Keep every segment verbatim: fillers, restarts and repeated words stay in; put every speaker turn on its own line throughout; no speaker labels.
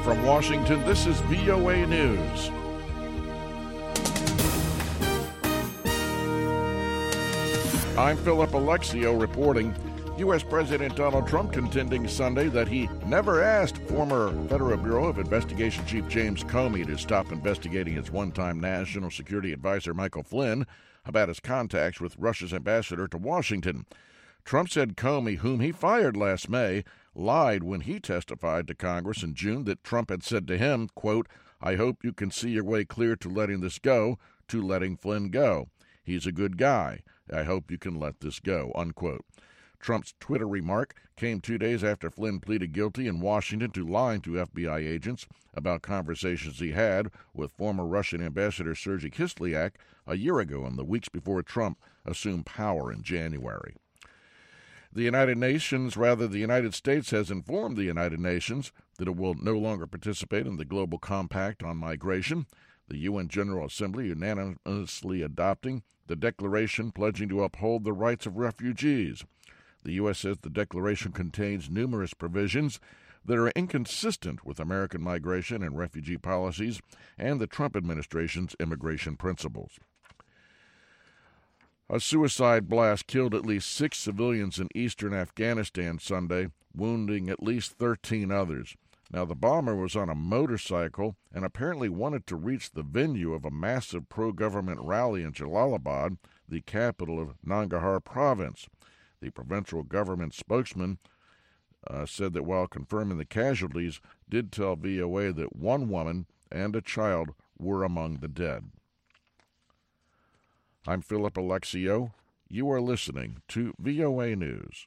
From Washington, this is V O A News. I'm Philip Alexio reporting. U S. President Donald Trump contending Sunday that he never asked former Federal Bureau of Investigation Chief James Comey to stop investigating his one-time National Security Advisor Michael Flynn about his contacts with Russia's ambassador to Washington. Trump said Comey, whom he fired last May, lied when he testified to Congress in June that Trump had said to him, quote, "I hope you can see your way clear to letting this go, to letting Flynn go. He's a good guy. I hope you can let this go," unquote. Trump's Twitter remark came two days after Flynn pleaded guilty in Washington to lying to F B I agents about conversations he had with former Russian Ambassador Sergei Kislyak a year ago in the weeks before Trump assumed power in January. The United Nations, rather the United States, has informed the United Nations that it will no longer participate in the Global Compact on Migration, the U N General Assembly unanimously adopting the declaration pledging to uphold the rights of refugees. The U S says the declaration contains numerous provisions that are inconsistent with American migration and refugee policies and the Trump administration's immigration principles. A suicide blast killed at least six civilians in eastern Afghanistan Sunday, wounding at least thirteen others. Now, the bomber was on a motorcycle and apparently wanted to reach the venue of a massive pro-government rally in Jalalabad, the capital of Nangarhar province. The provincial government spokesman uh, said that while confirming the casualties, did tell V O A that one woman and a child were among the dead. I'm Philip Alexio. You are listening to V O A News.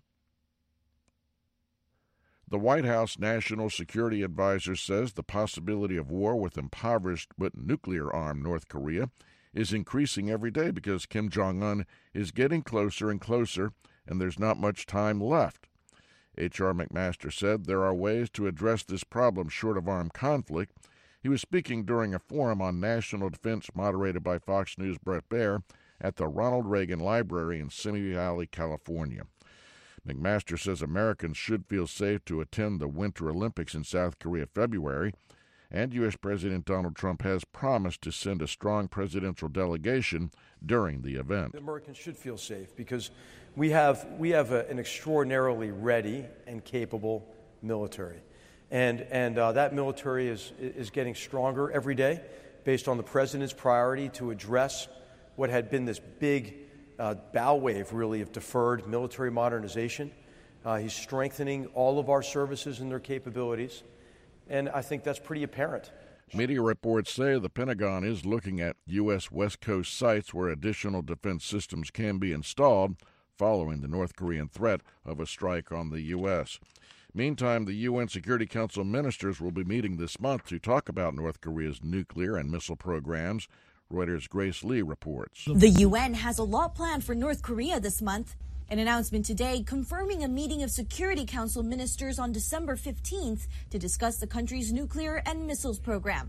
The White House National Security Advisor says the possibility of war with impoverished but nuclear-armed North Korea is increasing every day because Kim Jong-un is getting closer and closer, and there's not much time left. H R McMaster said there are ways to address this problem short of armed conflict. He was speaking during a forum on national defense moderated by Fox News' Bret Baier at the Ronald Reagan Library in Simi Valley, California. McMaster says Americans should feel safe to attend the Winter Olympics in South Korea February, and U S. President Donald Trump has promised to send a strong presidential delegation during the event.
Americans should feel safe because we have we have a, an extraordinarily ready and capable military, and and uh, that military is is getting stronger every day, based on the president's priority to address what had been this big uh, bow wave, really, of deferred military modernization. Uh, he's strengthening all of our services and their capabilities, and I think that's pretty apparent.
Media reports say the Pentagon is looking at U S. West Coast sites where additional defense systems can be installed following the North Korean threat of a strike on the U S. Meantime, the U N Security Council ministers will be meeting this month to talk about North Korea's nuclear and missile programs. Reuters' Grace Lee reports.
The U N has a lot planned for North Korea this month. An announcement today confirming a meeting of Security Council ministers on December fifteenth to discuss the country's nuclear and missiles program.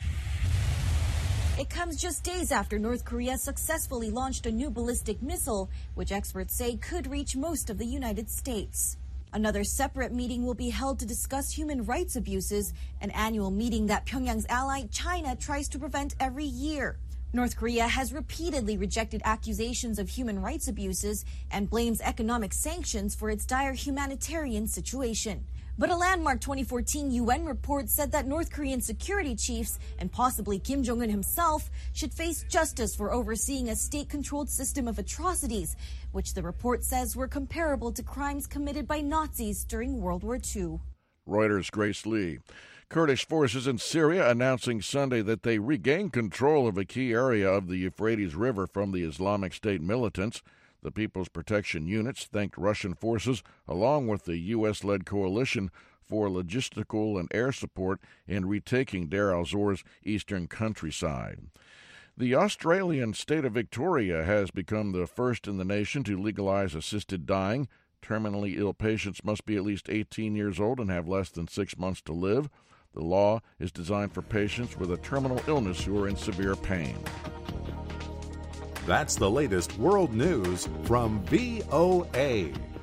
It comes just days after North Korea successfully launched a new ballistic missile, which experts say could reach most of the United States. Another separate meeting will be held to discuss human rights abuses, an annual meeting that Pyongyang's ally China tries to prevent every year. North Korea has repeatedly rejected accusations of human rights abuses and blames economic sanctions for its dire humanitarian situation. But a landmark twenty fourteen U N report said that North Korean security chiefs and possibly Kim Jong-un himself should face justice for overseeing a state-controlled system of atrocities, which the report says were comparable to crimes committed by Nazis during World War Two.
Reuters' Grace Lee. Kurdish forces in Syria announcing Sunday that they regained control of a key area of the Euphrates River from the Islamic State militants. The People's Protection Units thanked Russian forces, along with the U S-led coalition, for logistical and air support in retaking Deir al-Zor's eastern countryside. The Australian state of Victoria has become the first in the nation to legalize assisted dying. Terminally ill patients must be at least eighteen years old and have less than six months to live. The law is designed for patients with a terminal illness who are in severe pain.
That's the latest world news from V O A.